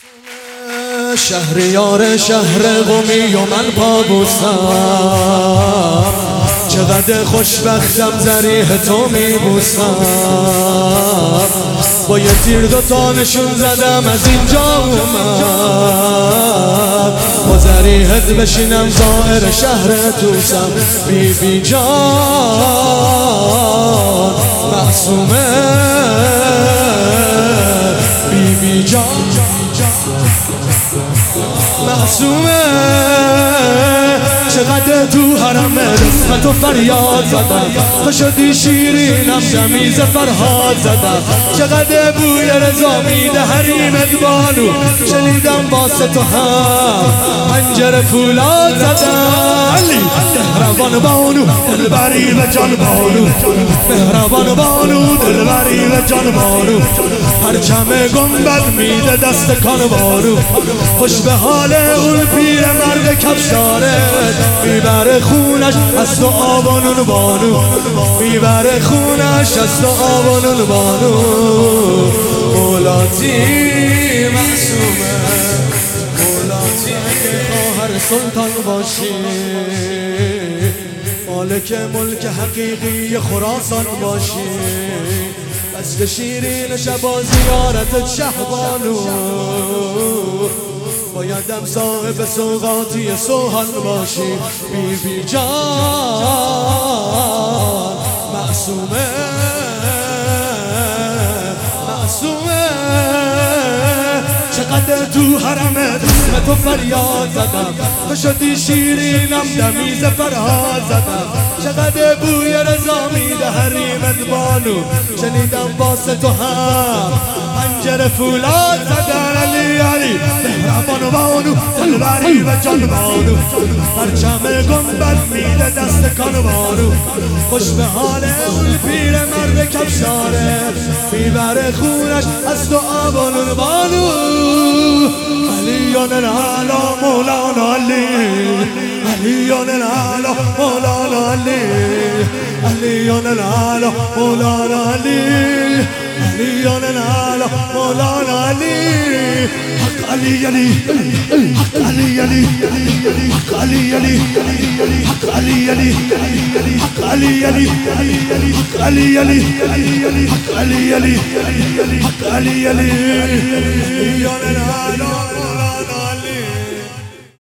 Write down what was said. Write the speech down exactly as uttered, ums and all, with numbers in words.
شهریار شهر قمی و من پابوسم، چقدر خوشبختم ذریح تو میبوسم. با یه تیر دوتا نشون زدم از اینجا اومد، با ذریحت بشینم زائر شهر توسم. بی بی جان معصومه، بی بی جان معصومه. چقدر تو حرم رسمت و فریاد زدم، تو شدی شیرینم شمیز فرهاد زدم. چقدر بوی رضا میده حریمت بانو، شنیدم واسه تو هم پنجره فولاد زدم. علی مهربان بانو دلبری و جان بانو، مهربان بانو دلبری و جان بانو. پرچم گنبد میده دست کان بانو، خوش به حال اون پیر مرد کفشاره. میبره خونش از تو آبانون بانو، میبره خونش از تو آبانون بانو. مولاتی معصومه، مولاتی خواهر سلطان باشی، مالک ملک حقیقی خراسان باشی. بس که شیرین شبا زیارت شهبانو، بایدم صاحب سوغاتی سوهان باشی. بی بی جان معصومه، معصومه. چقدر تو حرمت اسم تو فریاد زدم، تو شدی شیرینم دمیز فرهاد زدم. چقدر بوی رضا میده حریمت بانو، شنیدم واسه تو هم پنجره فولاد زدن. علی علی مهربان بانو دلبری و جان بانو، پرچم گنبد میده دست کان بانو. خوش به حال اون پیر مرد کفشاره، میبره خونش از تو آبانون بانو. علیان العلا مولانا علی، علیان العلا مولانا علی، علیان العلا مولانا علی، علیان العلا مولانا علی. حق علی علی، حق علی علی، حق علی علی، حق علی علی، حق علی علی، حق علی علی، حق علی علی، حق علی علی. علیان العلا